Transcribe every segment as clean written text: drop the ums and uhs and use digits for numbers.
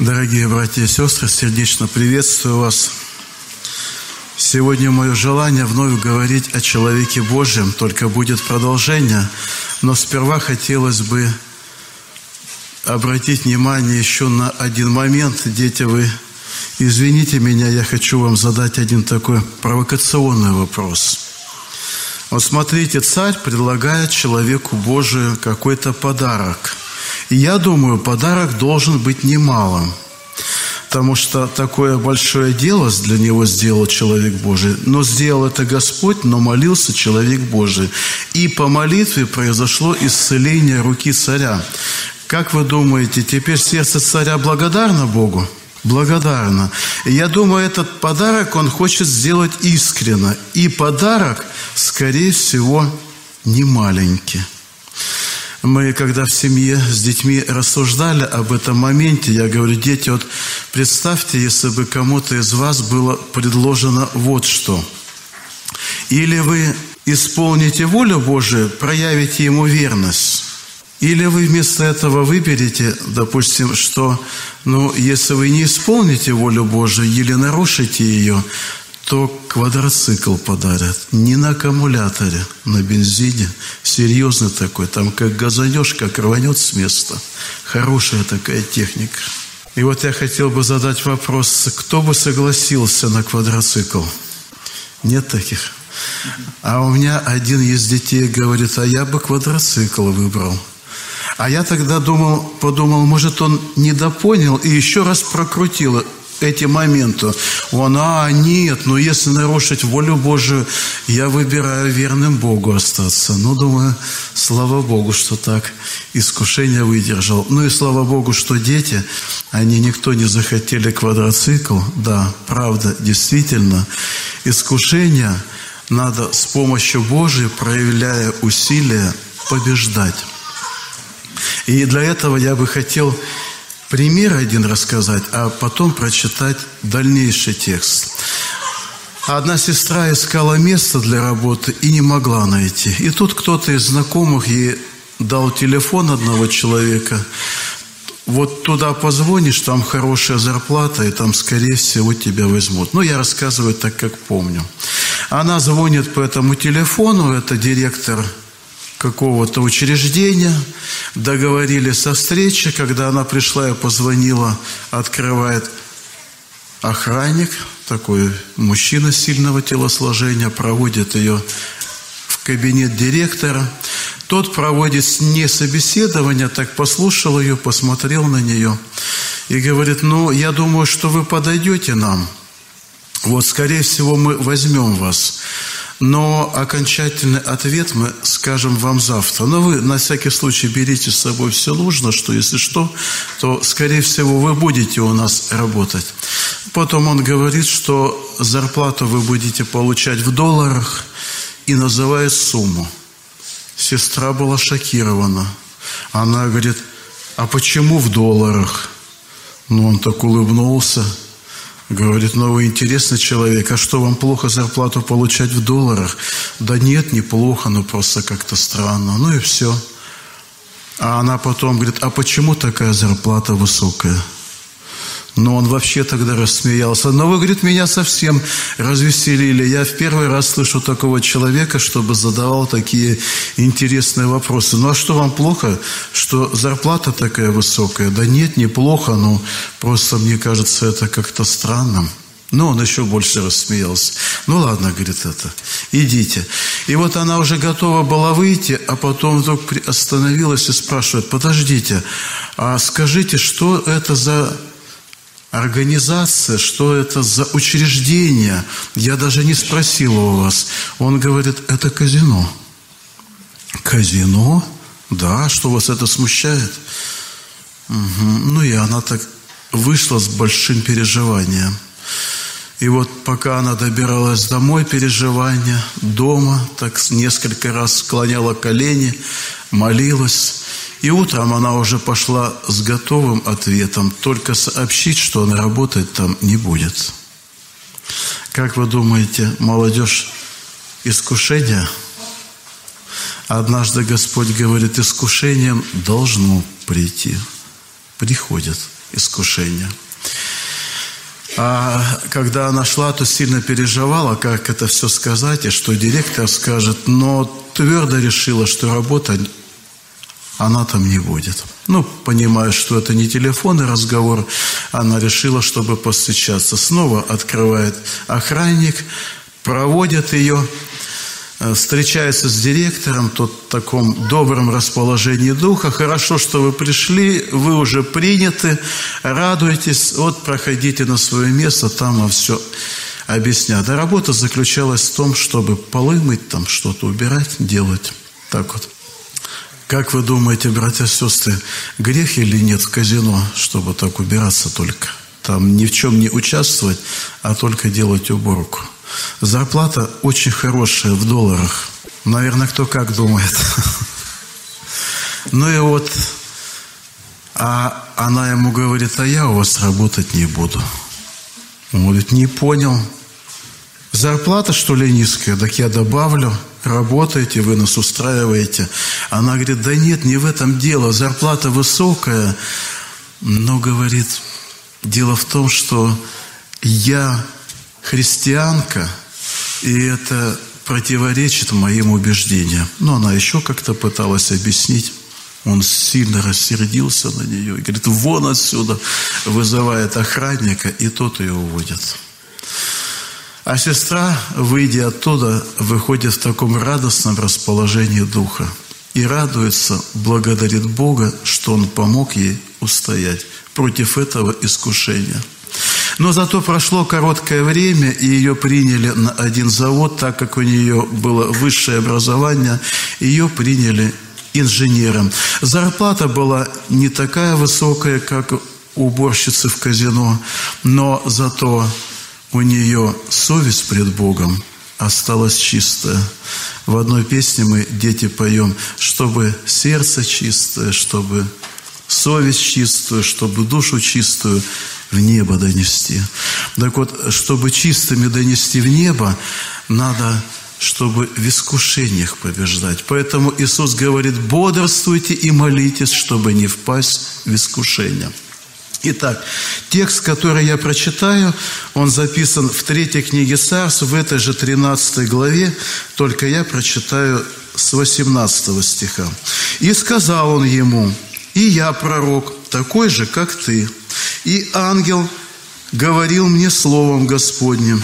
Дорогие братья и сестры, сердечно приветствую вас. Сегодня мое желание вновь говорить о человеке Божьем, только будет продолжение, но сперва хотелось бы обратить внимание еще на один момент. Дети, вы извините меня, я хочу вам задать один такой провокационный вопрос. Вот смотрите, царь предлагает человеку Божию какой-то подарок. И я думаю, подарок должен быть немалым, потому что такое большое дело для него сделал человек Божий. Но сделал это Господь, но молился человек Божий. И по молитве произошло исцеление руки царя. Как вы думаете, теперь сердце царя благодарно Богу? Благодарно. И я думаю, этот подарок он хочет сделать искренне. И подарок, скорее всего, не маленький. Мы, когда в семье с детьми рассуждали об этом моменте, я говорю: дети, вот представьте, если бы кому-то из вас было предложено вот что. Или вы исполните волю Божию, проявите Ему верность. Или вы вместо этого выберете, допустим, что, если вы не исполните волю Божию или нарушите ее, то квадроцикл подарят. Не на аккумуляторе, на бензине. Серьезный такой. Там как газанешь, как рванет с места. Хорошая такая техника. И вот я хотел бы задать вопрос: кто бы согласился на квадроцикл? Нет таких? А у меня один из детей говорит: а я бы квадроцикл выбрал. А я тогда подумал, может, он недопонял и еще раз прокрутил эти моменты. Нет, если нарушить волю Божию, я выбираю верным Богу остаться. Думаю, слава Богу, что так искушение выдержал. И слава Богу, что дети, никто не захотели квадроцикл. Да, правда, действительно, искушение надо с помощью Божией, проявляя усилия, побеждать. И для этого я бы хотел пример один рассказать, а потом прочитать дальнейший текст. Одна сестра искала место для работы и не могла найти. И тут кто-то из знакомых ей дал телефон одного человека. Вот туда позвонишь, там хорошая зарплата, и там, скорее всего, тебя возьмут. Я рассказываю так, как помню. Она звонит по этому телефону, это директор какого-то учреждения, договорились о встрече. Когда она пришла и позвонила, открывает охранник, такой мужчина сильного телосложения, проводит ее в кабинет директора. Тот проводит не собеседование, так послушал ее, посмотрел на нее и говорит: я думаю, что вы подойдете нам. Скорее всего, мы возьмем вас. Но окончательный ответ мы скажем вам завтра. Но вы на всякий случай берите с собой все нужное, что если что, то, скорее всего, вы будете у нас работать. Потом он говорит, что зарплату вы будете получать в долларах, и называет сумму. Сестра была шокирована. Она говорит: а почему в долларах? Он так улыбнулся. Говорит: вы интересный человек, а что, вам плохо зарплату получать в долларах? Да нет, неплохо, просто как-то странно. И все. А она потом говорит: а почему такая зарплата высокая? Он вообще тогда рассмеялся. Вы, говорит, меня совсем развеселили. Я в первый раз слышу такого человека, чтобы задавал такие интересные вопросы. А что, вам плохо, что зарплата такая высокая? Да нет, неплохо, просто мне кажется, это как-то странным. Он еще больше рассмеялся. Ладно, говорит, идите. И вот она уже готова была выйти, а потом вдруг остановилась и спрашивает: подождите, а скажите, что это за организация, что это за учреждение? Я даже не спросила у вас. Он говорит: это казино. Казино? Да, что вас это смущает? Угу. И она так вышла с большим переживанием. И вот пока она добиралась домой, переживания, дома, так несколько раз склоняла колени, молилась. И утром она уже пошла с готовым ответом, только сообщить, что она работать там не будет. Как вы думаете, молодежь, искушение? Однажды Господь говорит: искушением должно прийти. приходит искушение. А когда она шла, то сильно переживала, как это все сказать, и что директор скажет, но твердо решила, что работать она там не будет. Понимая, что это не телефонный разговор, она решила, чтобы постучаться. Снова открывает охранник, проводит ее, встречается с директором, тот в таком добром расположении духа. Хорошо, что вы пришли, вы уже приняты, радуйтесь, проходите на свое место, там вам все объяснят. А работа заключалась в том, чтобы полы мыть, там что-то убирать, делать. Так вот. Как вы думаете, братья и сестры, грех или нет в казино, чтобы так убираться только? Там ни в чем не участвовать, а только делать уборку. Зарплата очень хорошая в долларах. Наверное, кто как думает. А она ему говорит, а я у вас работать не буду. Он говорит, не понял. Зарплата, что ли, низкая? Так я добавлю. Работаете, вы нас устраиваете. Она говорит, да нет, не в этом дело. Зарплата высокая. Но, говорит, дело в том, что я христианка, и это противоречит моим убеждениям. Она еще как-то пыталась объяснить. Он сильно рассердился на нее и говорит, вон отсюда, вызывает охранника, и тот ее уводит. А сестра, выйдя оттуда, выходит в таком радостном расположении духа и радуется, благодарит Бога, что Он помог ей устоять против этого искушения. Но зато прошло короткое время, и ее приняли на один завод, так как у нее было высшее образование, ее приняли инженером. Зарплата была не такая высокая, как у уборщицы в казино, но зато у нее совесть пред Богом осталась чистая. В одной песне мы, дети, поем, чтобы сердце чистое, чтобы совесть чистую, чтобы душу чистую в небо донести. Так вот, чтобы чистыми донести в небо, надо, чтобы в искушениях побеждать. Поэтому Иисус говорит, бодрствуйте и молитесь, чтобы не впасть в искушение. Итак, текст, который я прочитаю, он записан в 3 книге Царств, в этой же 13 главе, только я прочитаю с 18 стиха. «И сказал он ему, и я пророк, такой же, как ты, и ангел говорил мне словом Господним,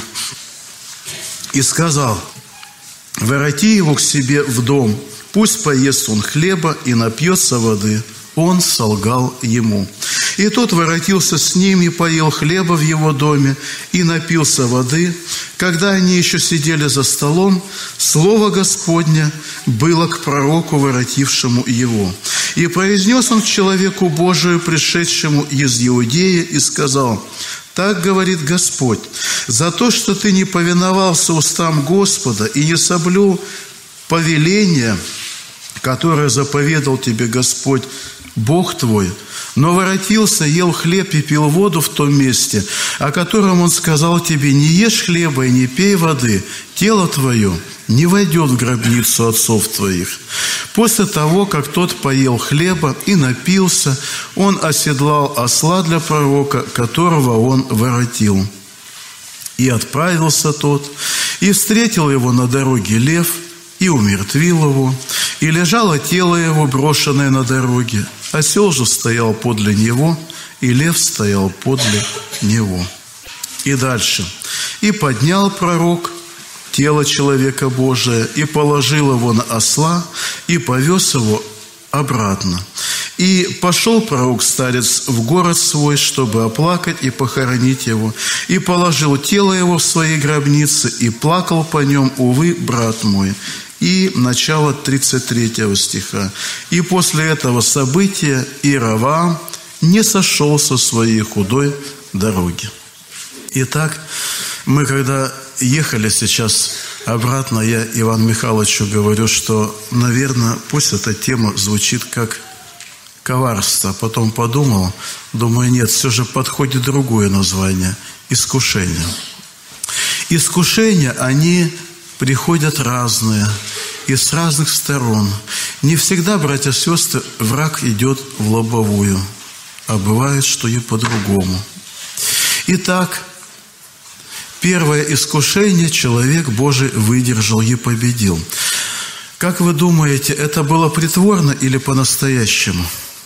и сказал, вороти его к себе в дом, пусть поест он хлеба и напьется воды». Он солгал ему. И тот воротился с ним и поел хлеба в его доме и напился воды. Когда они еще сидели за столом, слово Господне было к пророку, воротившему его. И произнес он к человеку Божию, пришедшему из Иудеи, и сказал, так говорит Господь, за то, что ты не повиновался устам Господа и не соблюл повеления, которое заповедал тебе Господь, Бог твой, но воротился, ел хлеб и пил воду в том месте, о котором Он сказал тебе, не ешь хлеба и не пей воды, тело твое не войдет в гробницу отцов твоих. После того, как тот поел хлеба и напился, он оседлал осла для пророка, которого он воротил. И отправился тот, и встретил его на дороге лев, и умертвил его, и лежало тело его, брошенное на дороге. Осел же стоял подле него, и лев стоял подле него. И дальше. И поднял пророк тело человека Божия, и положил его на осла, и повез его обратно. И пошел пророк-старец в город свой, чтобы оплакать и похоронить его, и положил тело его в своей гробнице, и плакал по нем, увы, брат мой». И начало 33 стиха. «И после этого события Иеровоам не сошел со своей худой дороги». Итак, мы когда ехали сейчас обратно, я Ивану Михайловичу говорю, что, наверное, пусть эта тема звучит как коварство. Потом подумал, думаю, нет, все же подходит другое название – искушение. Искушения, они приходят разные и с разных сторон. Не всегда, братья и сестры, враг идет в лобовую. а бывает, что и по-другому. Итак, первое искушение человек Божий выдержал и победил. Как вы думаете, это было притворно или по-настоящему?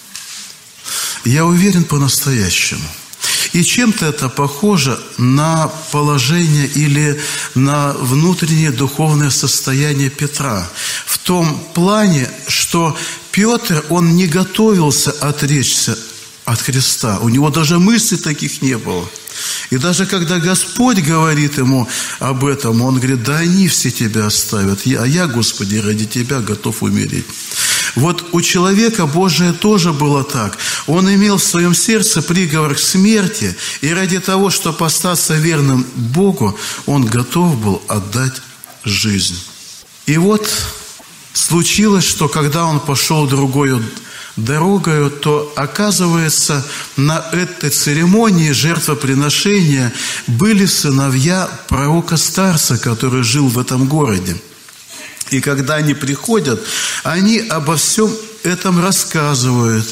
Я уверен, по-настоящему. И чем-то это похоже на положение или на внутреннее духовное состояние Петра. В том плане, что Петр, он не готовился отречься от Христа. У него даже мыслей таких не было. И даже когда Господь говорит ему об этом, он говорит: да они все тебя оставят, а я, Господи, ради тебя готов умереть. Вот у человека Божия тоже было так. Он имел в своем сердце приговор к смерти, и ради того, чтобы остаться верным Богу, он готов был отдать жизнь. И вот случилось, что когда он пошел другою дорогою, то, оказывается, на этой церемонии жертвоприношения были сыновья пророка-старца, который жил в этом городе. И когда они приходят, они обо всем этом рассказывают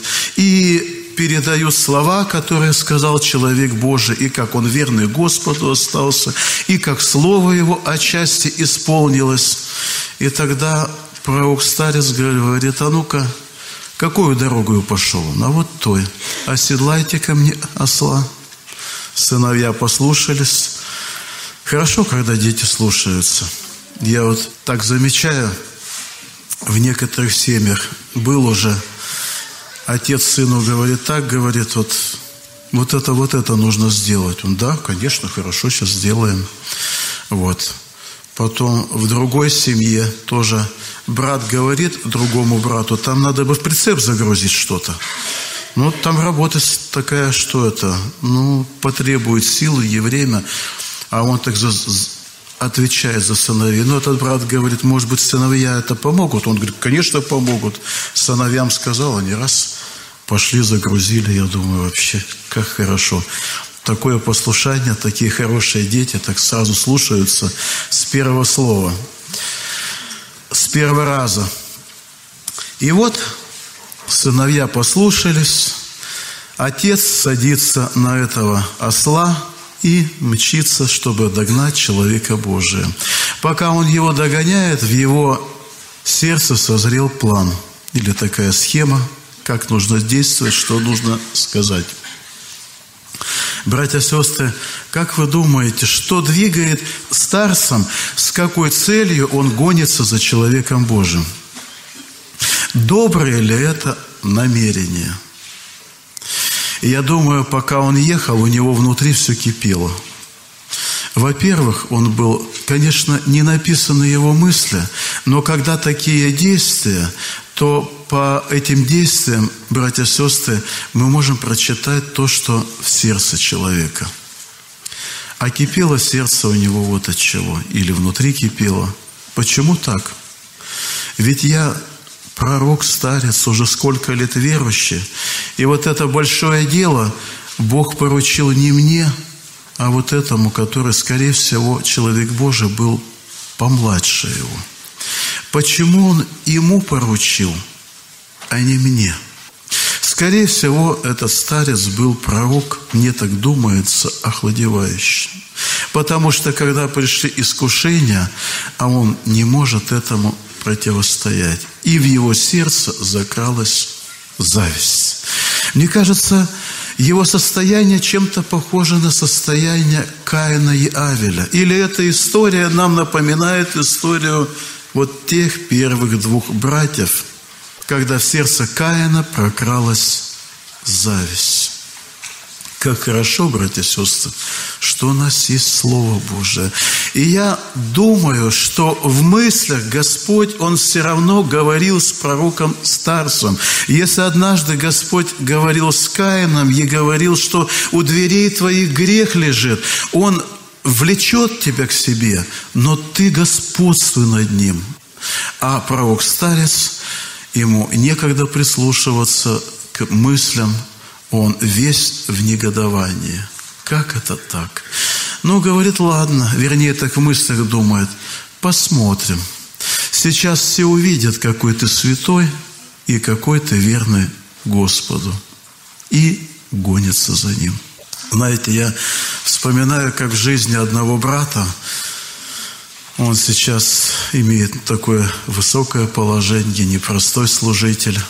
и передают слова, которые сказал человек Божий, и как он верный Господу остался, и как слово его отчасти исполнилось. И тогда пророк-старец говорит: а ну-ка, какую дорогу пошел? А вот той. Оседлайте ко мне осла. Сыновья послушались. Хорошо, когда дети слушаются. Я вот так замечаю, в некоторых семьях был уже, отец сыну говорит так, говорит: вот это нужно сделать. Он: да, конечно, хорошо, сейчас сделаем. Вот. Потом в другой семье тоже брат говорит другому брату: там надо бы в прицеп загрузить что-то. Ну, там работа такая, что это, потребует силы и время. А он так отвечает за сыновей. Но этот брат говорит: может быть, сыновья это помогут? Он говорит: конечно, помогут. Сыновьям сказал, они раз пошли, загрузили. Я думаю, вообще, как хорошо. Такое послушание, такие хорошие дети так сразу слушаются с первого слова, с первого раза. И вот сыновья послушались, отец садится на этого осла и мчится, чтобы догнать человека Божия. Пока он его догоняет, в его сердце созрел план или такая схема, как нужно действовать, что нужно сказать. Братья и сестры, как вы думаете, что двигает старцем, с какой целью он гонится за человеком Божьим? Доброе ли это намерение? И я думаю, пока он ехал, у него внутри все кипело. Во-первых, он был, конечно, не написаны его мысли, но когда такие действия, то по этим действиям, братья и сестры, мы можем прочитать то, что в сердце человека. А кипело сердце у него вот от чего, или внутри кипело. Почему так? Ведь я пророк, старец, уже сколько лет верующий, и вот это большое дело Бог поручил не мне, а вот этому, который, скорее всего, человек Божий был помладше его. Почему он ему поручил, а не мне? Скорее всего, этот старец был пророк, мне так думается, охладевающий. Потому что, когда пришли искушения, а он не может этому противостоять. И в его сердце закралась зависть. Мне кажется, его состояние чем-то похоже на состояние Каина и Авеля. Или эта история нам напоминает историю вот тех первых двух братьев, когда в сердце Каина прокралась зависть. Как хорошо, братья и сестры, что у нас есть Слово Божие. И я думаю, что в мыслях Господь, Он все равно говорил с пророком старцем. Если однажды Господь говорил с Каином и говорил, что у дверей твоих грех лежит, Он влечет тебя к себе, но ты господствуй над ним. А пророк-старец, ему некогда прислушиваться к мыслям, он весь в негодовании. Как это так? Говорит, ладно, вернее, так в мыслях думает, посмотрим. Сейчас все увидят, какой ты святой и какой ты верный Господу. И гонится за ним. Знаете, я вспоминаю, как в жизни одного брата, он сейчас имеет такое высокое положение, непростой служитель,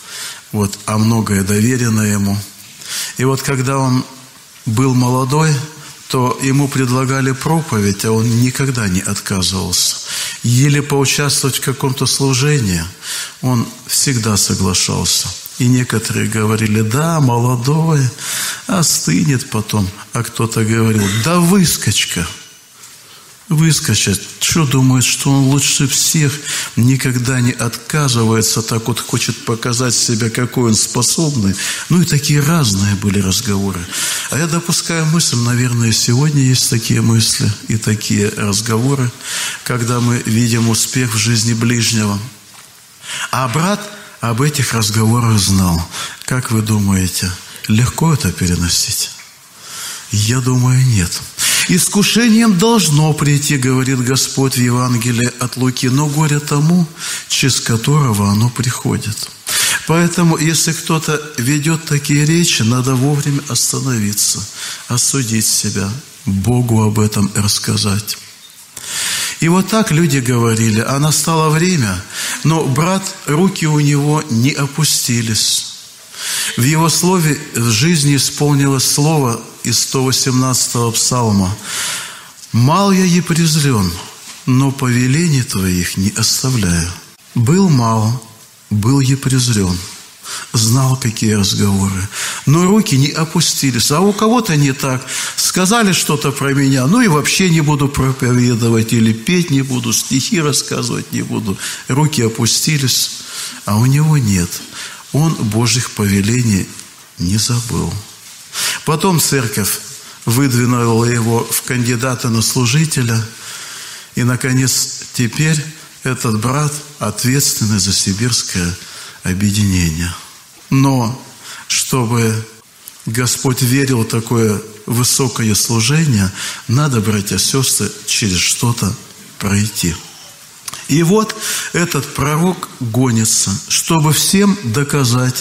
а многое доверено ему. И когда он был молодой, то ему предлагали проповедь, а он никогда не отказывался. Еле поучаствовать в каком-то служении, он всегда соглашался. И некоторые говорили: да, молодой, остынет потом. А кто-то говорил: да выскочка. Выскочит. Что думает, что он лучше всех, никогда не отказывается, так хочет показать себя, какой он способный. И такие разные были разговоры. А я допускаю мысль, наверное, сегодня есть такие мысли и такие разговоры, когда мы видим успех в жизни ближнего. А брат об этих разговорах знал. Как вы думаете, легко это переносить? Я думаю, нет. «Искушением должно прийти, говорит Господь в Евангелии от Луки, но горе тому, через которого оно приходит». Поэтому, если кто-то ведет такие речи, надо вовремя остановиться, осудить себя, Богу об этом рассказать. И так люди говорили, а настало время, но брат, руки у него не опустились. В его слове в жизни исполнилось слово из 118-го псалма: «Мал я и презрен, но повелений твоих не оставляю». Был мал, был и презрен, знал, какие разговоры, но руки не опустились. А у кого-то не так. Сказали что-то про меня, и вообще не буду проповедовать, или петь не буду, стихи рассказывать не буду. Руки опустились, а у него нет. Он Божьих повелений не забыл. Потом церковь выдвинула его в кандидата на служителя, и, наконец, теперь этот брат ответственный за сибирское объединение. Но чтобы Господь верил в такое высокое служение, надо, братья и сестры, через что-то пройти. И этот пророк гонится, чтобы всем доказать,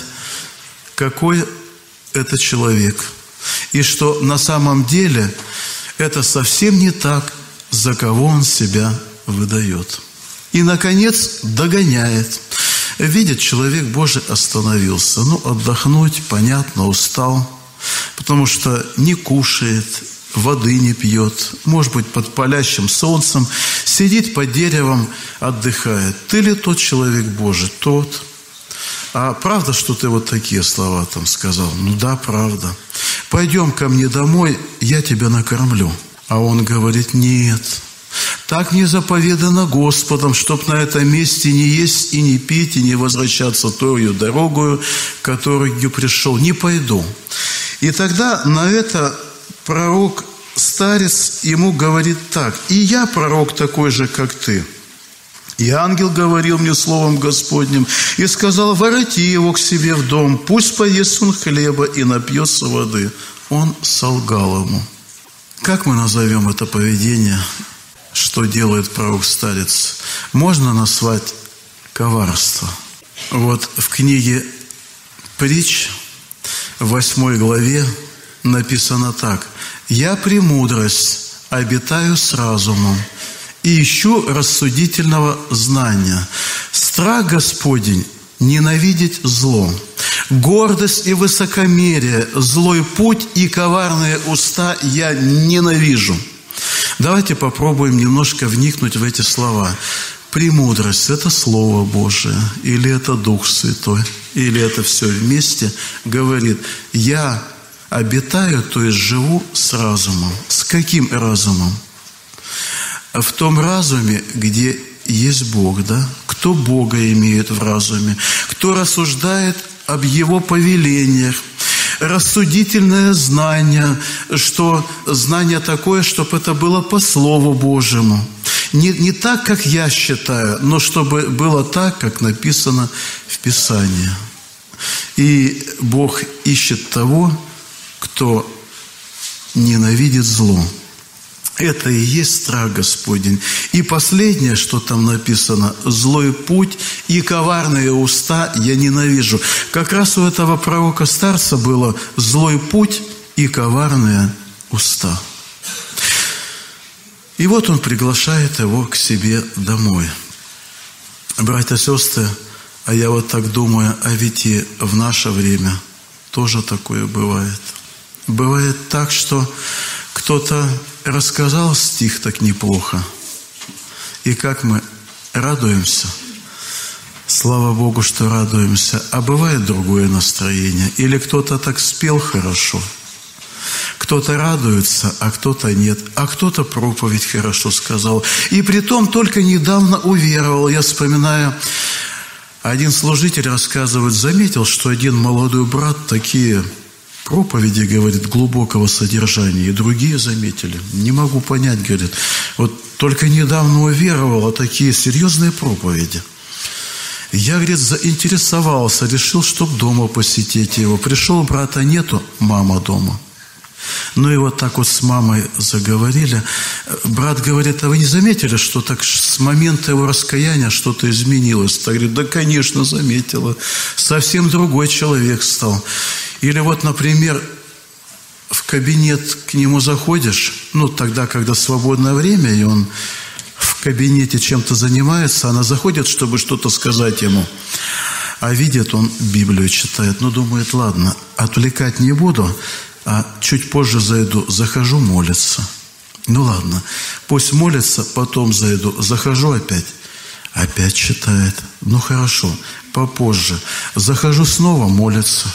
какой это человек. И что на самом деле это совсем не так, за кого он себя выдает. И, наконец, догоняет. Видит, человек Божий остановился. Отдохнуть, понятно, устал. Потому что не кушает, воды не пьет, может быть, под палящим солнцем, сидит под деревом, отдыхает. Ты ли тот человек Божий? Тот. А правда, что ты такие слова там сказал? Да, правда. Пойдем ко мне домой, я тебя накормлю. А он говорит: нет. Так не заповедано Господом, чтоб на этом месте не есть и не пить, и не возвращаться тою дорогою, которую пришел. Не пойду. И тогда на это пророк, старец, ему говорит так: и я пророк такой же, как ты. И ангел говорил мне словом Господним и сказал: вороти его к себе в дом, пусть поест он хлеба и напьется воды. Он солгал ему. Как мы назовем это поведение, что делает пророк-старец? Можно назвать коварство. В книге Притч, в 8 главе, написано так: «Я премудрость обитаю с разумом и ищу рассудительного знания. Страх Господень ненавидеть зло, гордость и высокомерие, злой путь и коварные уста я ненавижу». Давайте попробуем немножко вникнуть в эти слова. Премудрость – это Слово Божие, или это Дух Святой, или это все вместе говорит: я обитаю, то есть живу с разумом. С каким разумом? В том разуме, где есть Бог, да? Кто Бога имеет в разуме? Кто рассуждает об Его повелениях? Рассудительное знание, что знание такое, чтобы это было по Слову Божьему. Не так, как я считаю, но чтобы было так, как написано в Писании. И Бог ищет того, кто ненавидит зло. Это и есть страх Господень. И последнее, что там написано: злой путь и коварные уста я ненавижу. Как раз у этого пророка-старца было злой путь и коварные уста. И вот он приглашает его к себе домой. Братья и сестры, а я вот так думаю, а ведь и в наше время тоже такое бывает. Бывает так, что кто-то рассказал стих так неплохо, и как мы радуемся. Слава Богу, что радуемся. А бывает другое настроение. Или кто-то так спел хорошо, кто-то радуется, а кто-то нет. А кто-то проповедь хорошо сказал. И притом только недавно уверовал. Я вспоминаю, один служитель рассказывает, заметил, что один молодой брат такие проповеди, говорит, глубокого содержания, и другие заметили. Не могу понять, говорит, вот только недавно уверовал, а такие серьезные проповеди. Я, говорит, заинтересовался, решил, чтоб дома посетить его. Пришел, брата нету, мама дома. Ну и вот так вот с мамой заговорили. Брат говорит, а вы не заметили, что так с момента его раскаяния что-то изменилось? Так говорит, да, конечно, заметила. Совсем другой человек стал. Или вот, например, в кабинет к нему заходишь, ну, тогда, когда свободное время, и он в кабинете чем-то занимается, она заходит, чтобы что-то сказать ему, а видит, он Библию читает. Ну, думает, ладно, отвлекать не буду, а чуть позже зайду, захожу молиться. Ну, ладно, пусть молится, потом зайду, захожу опять читает. Ну, хорошо, попозже. Захожу снова, молится.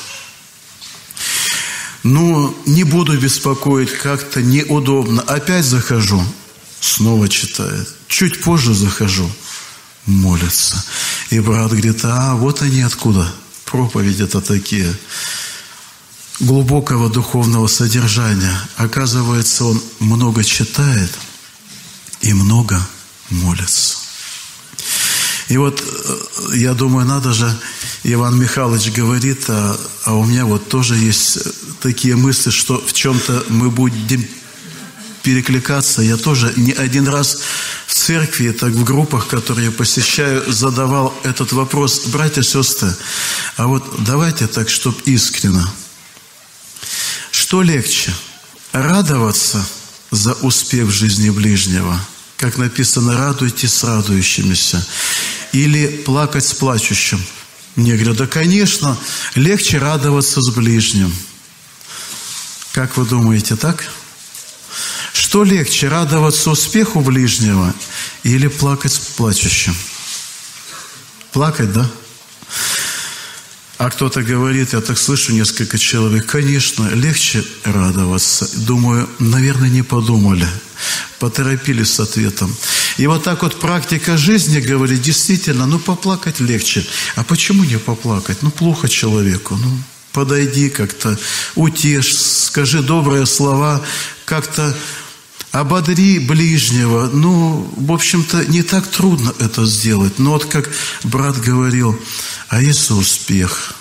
Ну, не буду беспокоить, как-то неудобно. Опять захожу, снова читает. Чуть позже захожу, молится. И брат говорит, а вот они откуда, проповеди-то такие, глубокого духовного содержания. Оказывается, он много читает и много молится. И вот, я думаю, надо же, Иван Михайлович говорит, а у меня вот тоже есть такие мысли, что в чем-то мы будем перекликаться. Я тоже не один раз в церкви, так в группах, которые я посещаю, задавал этот вопрос. Братья, сестры, а вот давайте так, чтоб искренно. Что легче? Радоваться за успех в жизни ближнего, как написано, радуйтесь с радующимися, или плакать с плачущим? Мне говорят, да, конечно, легче радоваться с ближним. Как вы думаете, так? Что легче, радоваться успеху ближнего или плакать с плачущим? Плакать, да? А кто-то говорит, я так слышу несколько человек, конечно, легче радоваться. Думаю, наверное, не подумали, поторопились с ответом. И вот так вот практика жизни говорит, действительно, ну поплакать легче. А почему не поплакать? Ну плохо человеку, ну подойди как-то, утешь, скажи добрые слова, как-то ободри ближнего. Ну, в общем-то, не так трудно это сделать. Но вот как брат говорил, а если успех?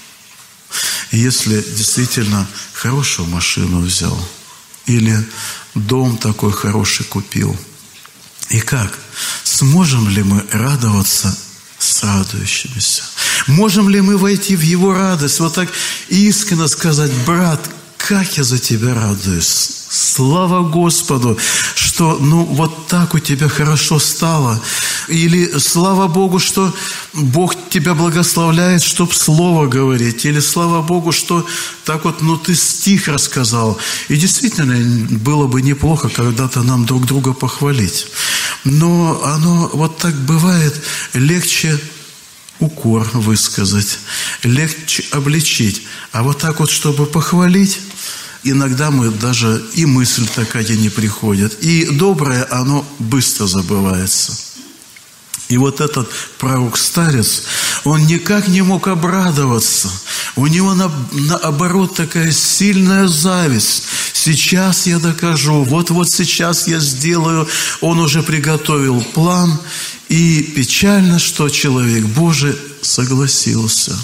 Если действительно хорошую машину взял, или дом такой хороший купил. И как? Сможем ли мы радоваться с радующимися? Можем ли мы войти в его радость? Вот так искренне сказать, брат, как я за тебя радуюсь. Слава Господу, что ну вот так у тебя хорошо стало. Или слава Богу, что Бог тебя благословляет, чтоб слово говорить. Или слава Богу, что так вот, ну ты стих рассказал. И действительно, было бы неплохо когда-то нам друг друга похвалить. Но оно вот так бывает, легче укор высказать, легче обличить. А вот так вот, чтобы похвалить, иногда мы даже и мысль такая не приходит. И доброе, оно быстро забывается. И вот этот пророк-старец, он никак не мог обрадоваться. У него наоборот такая сильная зависть. Сейчас я докажу, вот сейчас я сделаю. Он уже приготовил план. И печально, что человек Божий согласился.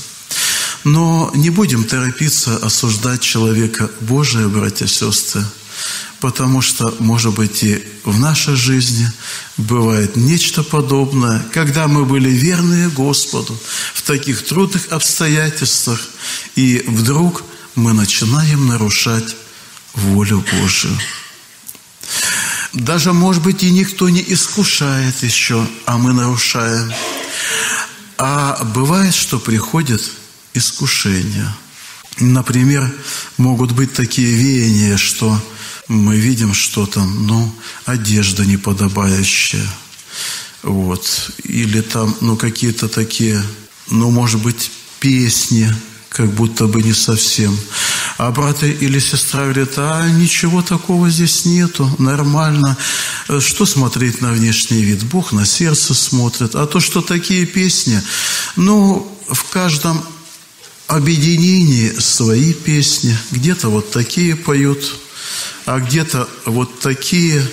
Но не будем торопиться осуждать человека Божия, братья и сестры. потому что, может быть, и в нашей жизни бывает нечто подобное, когда мы были верны Господу в таких трудных обстоятельствах, и вдруг мы начинаем нарушать волю Божию. Даже, может быть, и никто не искушает еще, а мы нарушаем. А бывает, что приходит искушение. Например, могут быть такие веяния, что мы видим, что там, одежда неподобающая. Или там, какие-то такие, может быть, песни, как будто бы не совсем. А брат или сестра говорит: ничего такого здесь нету, нормально. Что смотреть на внешний вид? Бог на сердце смотрит. А то, что такие песни, в каждом объединении свои песни. Где-то вот такие поют, а где-то вот такие.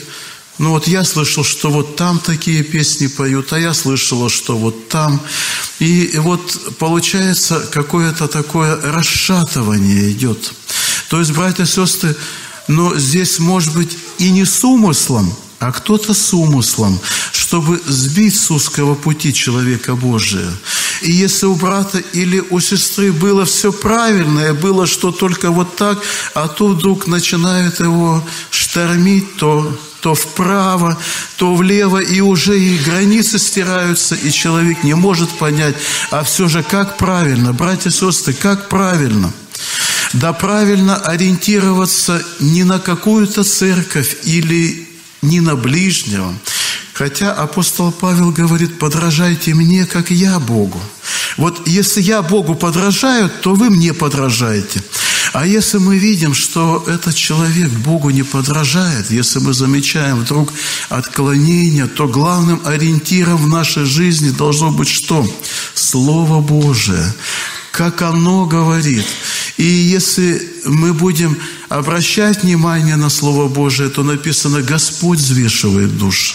Я слышал, что вот там такие песни поют, а я слышала, что вот там. И получается какое-то такое расшатывание идет. То есть, братья и сестры, здесь может быть и не с умыслом, а кто-то с умыслом, чтобы сбить с узкого пути человека Божия. И если у брата или у сестры было все правильное, было что только вот так, а то вдруг начинает его штормить то вправо, то влево, и уже и границы стираются, и человек не может понять, а все же как правильно, братья и сестры, как правильно? Да правильно ориентироваться не на какую-то церковь или не на ближнего. Хотя апостол Павел говорит: подражайте мне, как я Богу. Если я Богу подражаю, то вы мне подражаете. А если мы видим, что этот человек Богу не подражает, если мы замечаем вдруг отклонение, то главным ориентиром в нашей жизни должно быть что? Слово Божие, как оно говорит. И если мы будем обращать внимание на Слово Божие, то написано: Господь взвешивает души.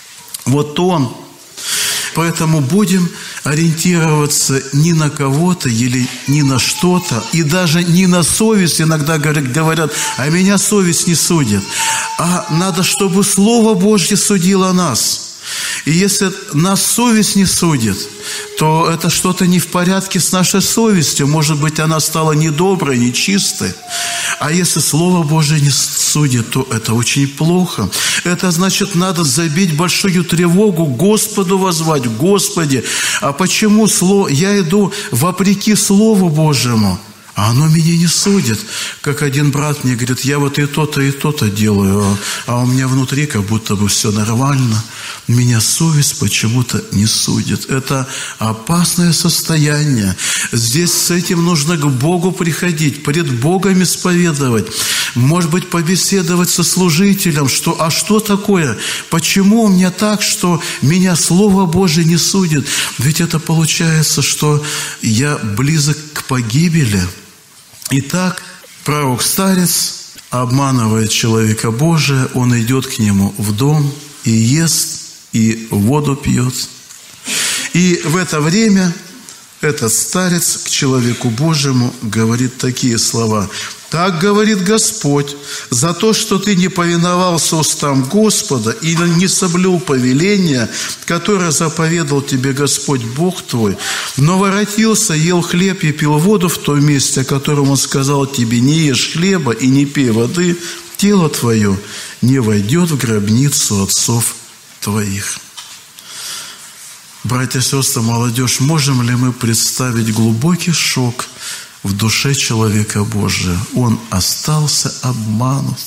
Он. Поэтому будем ориентироваться не на кого-то или не на что-то, и даже не на совесть. Иногда говорят: а меня совесть не судит. А надо, чтобы Слово Божье судило нас. И если нас совесть не судит, то это что-то не в порядке с нашей совестью. Может быть, она стала недоброй, нечистой. А если Слово Божие не судит, то это очень плохо. Это значит, надо забить большую тревогу, Господу воззвать: Господи, а почему я иду вопреки Слову Божьему? А оно меня не судит. Как один брат мне говорит: я и то-то делаю, а у меня внутри как будто бы все нормально. Меня совесть почему-то не судит. Это опасное состояние. Здесь с этим нужно к Богу приходить, пред Богом исповедовать. Может быть, побеседовать со служителем, что такое? Почему у меня так, что меня Слово Божие не судит? Ведь это получается, что я близок к погибели. Итак, пророк-старец обманывает человека Божия, он идет к нему в дом и ест, и воду пьет. И в это время этот старец к человеку Божьему говорит такие слова: «Так говорит Господь, за то, что ты не повиновался устам Господа и не соблюл повеления, которое заповедал тебе Господь Бог твой, но воротился, ел хлеб и пил воду в том месте, о котором Он сказал тебе: не ешь хлеба и не пей воды, тело твое не войдет в гробницу отцов твоих». Братья и сестры, молодежь, можем ли мы представить глубокий шок в душе человека Божия? Он остался обманут.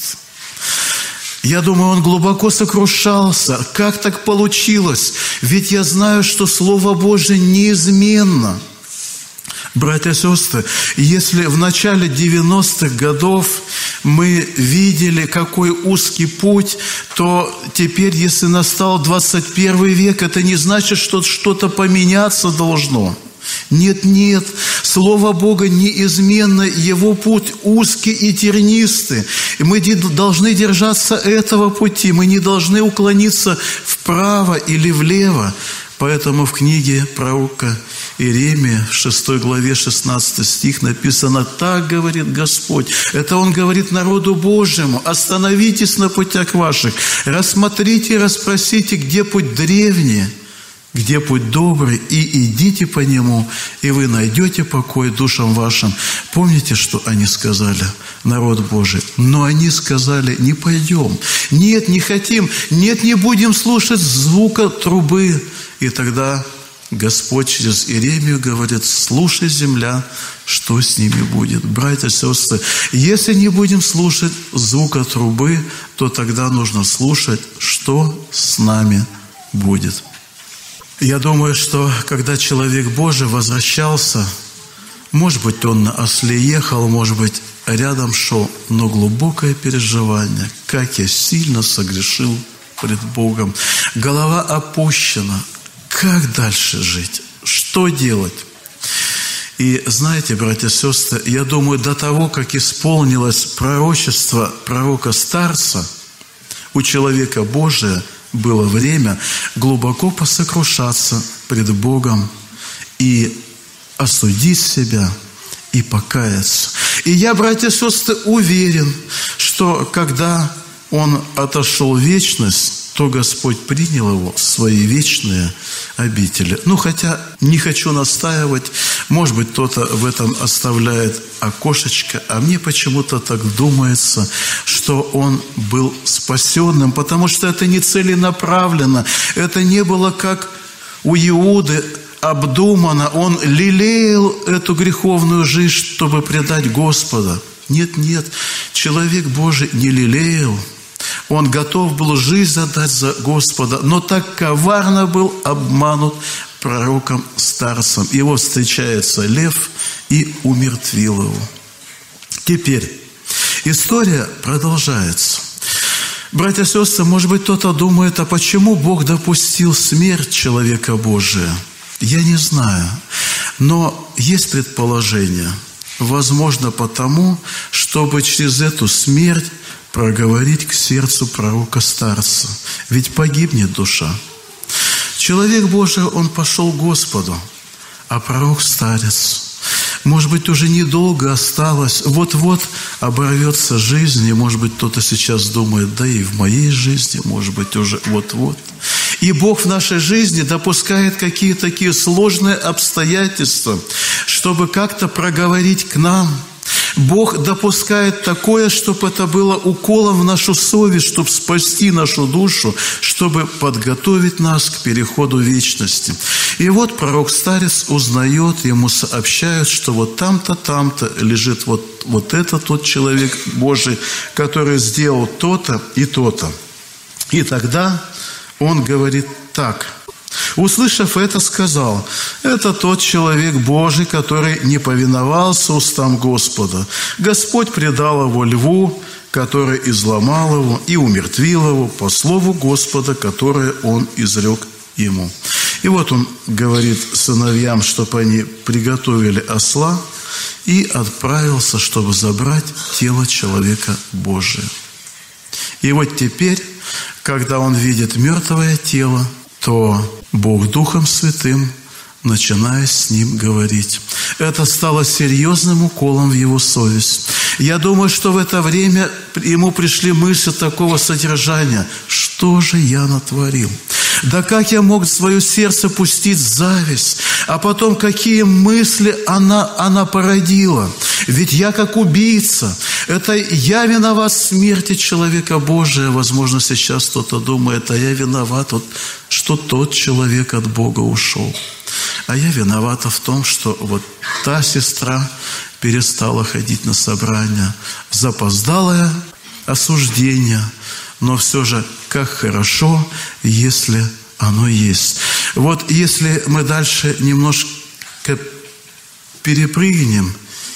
Я думаю, он глубоко сокрушался. Как так получилось? Ведь я знаю, что Слово Божие неизменно. Братья и сестры, если в начале 90-х годов мы видели, какой узкий путь, то теперь, если настал 21 век, это не значит, что что-то поменяться должно. Нет, Слово Бога неизменно, Его путь узкий и тернистый. И мы должны держаться этого пути, мы не должны уклониться вправо или влево. Поэтому в книге пророка Иеремия, в 6 главе 16 стих написано: «Так говорит Господь». Это Он говорит народу Божьему: «Остановитесь на путях ваших, рассмотрите и расспросите, где путь древний, где путь добрый, и идите по нему, и вы найдете покой душам вашим». Помните, что они сказали, народ Божий? Но они сказали: не пойдем, нет, не хотим, нет, не будем слушать звука трубы. И тогда Господь через Иеремию говорит: слушай, земля, что с ними будет. Братья и сестры, если не будем слушать звука трубы, то тогда нужно слушать, что с нами будет. Я думаю, что когда человек Божий возвращался, может быть, он на осле ехал, может быть, рядом шел, но глубокое переживание: как я сильно согрешил пред Богом. Голова опущена. Как дальше жить? Что делать? И знаете, братья и сестры, я думаю, до того, как исполнилось пророчество пророка-старца, у человека Божия было время глубоко посокрушаться пред Богом и осудить себя и покаяться. И я, братья и сестры, уверен, что когда он отошел в вечность, то Господь принял его в свои вечные обители. Хотя не хочу настаивать, может быть, кто-то в этом оставляет окошечко, а мне почему-то так думается, что он был спасенным, потому что это не целенаправленно, это не было как у Иуды обдуманно, он лелеял эту греховную жизнь, чтобы предать Господа. Нет, человек Божий не лелеял. Он готов был жизнь отдать за Господа, но так коварно был обманут пророком-старцем. Его встречается лев и умертвил его. Теперь история продолжается. Братья и сестры, может быть, кто-то думает: а почему Бог допустил смерть человека Божия? Я не знаю, но есть предположение. Возможно, потому, чтобы через эту смерть проговорить к сердцу пророка-старца. Ведь погибнет душа. Человек Божий, он пошел к Господу, а пророк-старец, может быть, уже недолго осталось, вот-вот оборвется жизнь, и, может быть, кто-то сейчас думает: да и в моей жизни, может быть, уже вот-вот. И Бог в нашей жизни допускает какие-то такие сложные обстоятельства, чтобы как-то проговорить к нам. Бог допускает такое, чтобы это было уколом в нашу совесть, чтобы спасти нашу душу, чтобы подготовить нас к переходу вечности. И вот пророк-старец узнает, ему сообщают, что вот там-то, там-то лежит вот это тот человек Божий, который сделал то-то и то-то. И тогда он говорит так. Услышав это, сказал: это тот человек Божий, который не повиновался устам Господа. Господь предал его льву, который изломал его и умертвил его по слову Господа, которое он изрек ему. И вот он говорит сыновьям, чтобы они приготовили осла, и отправился, чтобы забрать тело человека Божия. И вот теперь, когда он видит мертвое тело, то Бог Духом Святым начинает с ним говорить. Это стало серьезным уколом в его совесть. Я думаю, что в это время ему пришли мысли такого содержания: что же я натворил? Да как я мог в свое сердце пустить зависть? А потом, какие мысли она породила? Ведь я как убийца. Это я виноват в смерти человека Божия. Возможно, сейчас кто-то думает: а я виноват, что тот человек от Бога ушел. А я виновата в том, что вот та сестра перестала ходить на собрания. Запоздалое осуждение, но все же как хорошо, если оно есть. Вот если мы дальше немножко перепрыгнем,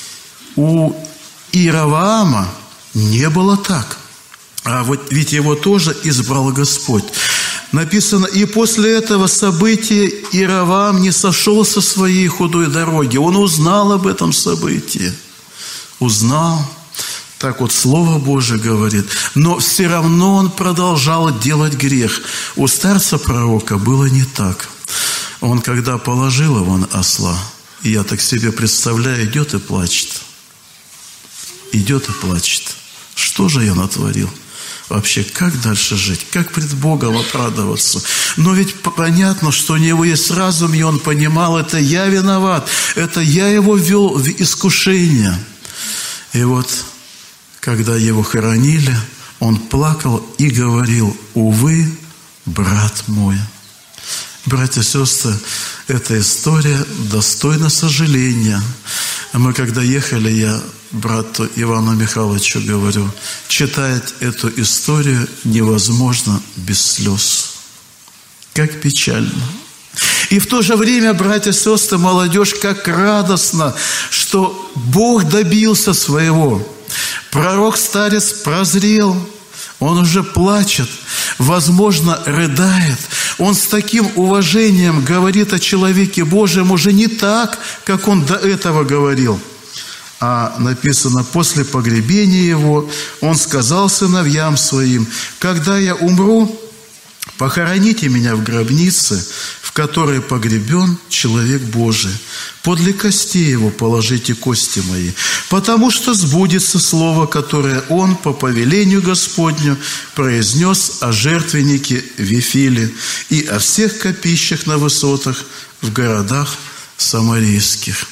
у Иераваама не было так. А вот ведь его тоже избрал Господь. Написано: и после этого события Иераваам не сошел со своей худой дороги. Он узнал об этом событии. Узнал. Так вот Слово Божие говорит. Но все равно он продолжал делать грех. У старца пророка было не так. Он когда положил его на осла, и я так себе представляю, идет и плачет. Идет и плачет. Что же я натворил? Вообще, как дальше жить? Как пред Богом оправдываться? Но ведь понятно, что у него есть разум, и он понимал, это я виноват, это я его ввел в искушение. И вот, когда его хоронили, он плакал и говорил: увы, брат мой. Братья и сестры, эта история достойна сожаления. Мы когда ехали, я брату Ивану Михайловичу говорю: читать эту историю невозможно без слез. Как печально. И в то же время, братья и сестры, молодежь, как радостно, что Бог добился своего. Пророк-старец прозрел, он уже плачет, возможно, рыдает. Он с таким уважением говорит о человеке Божьем уже не так, как он до этого говорил. А написано: после погребения его он сказал сыновьям своим: когда я умру, похороните меня в гробнице, в которой погребен человек Божий. Подле костей его положите кости мои, потому что сбудется слово, которое он по повелению Господню произнес о жертвеннике Вифиле и о всех копищах на высотах в городах самарийских.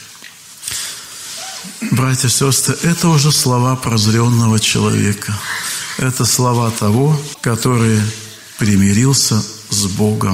Братья и сестры, это уже слова прозренного человека. Это слова того, который примирился с Богом.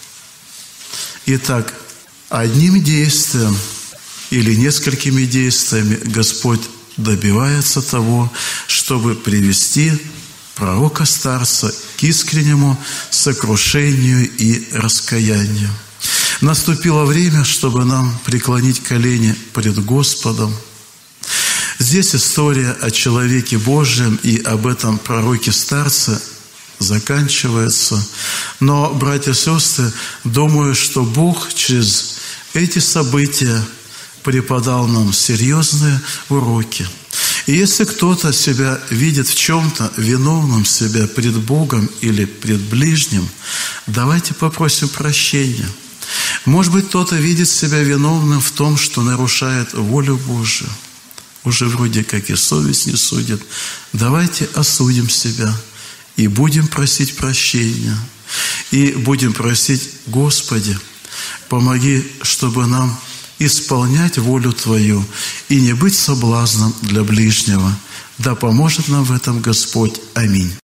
Итак, одним действием или несколькими действиями Господь добивается того, чтобы привести пророка-старца к искреннему сокрушению и раскаянию. Наступило время, чтобы нам преклонить колени пред Господом. Здесь история о человеке Божьем и об этом пророке-старце заканчивается. Но, братья и сестры, думаю, что Бог через эти события преподал нам серьезные уроки. И если кто-то себя видит в чем-то виновным себя пред Богом или пред ближним, давайте попросим прощения. Может быть, кто-то видит себя виновным в том, что нарушает волю Божию. Уже вроде как и совесть не судит. Давайте осудим себя и будем просить прощения. И будем просить: Господи, помоги, чтобы нам исполнять волю Твою и не быть соблазном для ближнего. Да поможет нам в этом Господь. Аминь.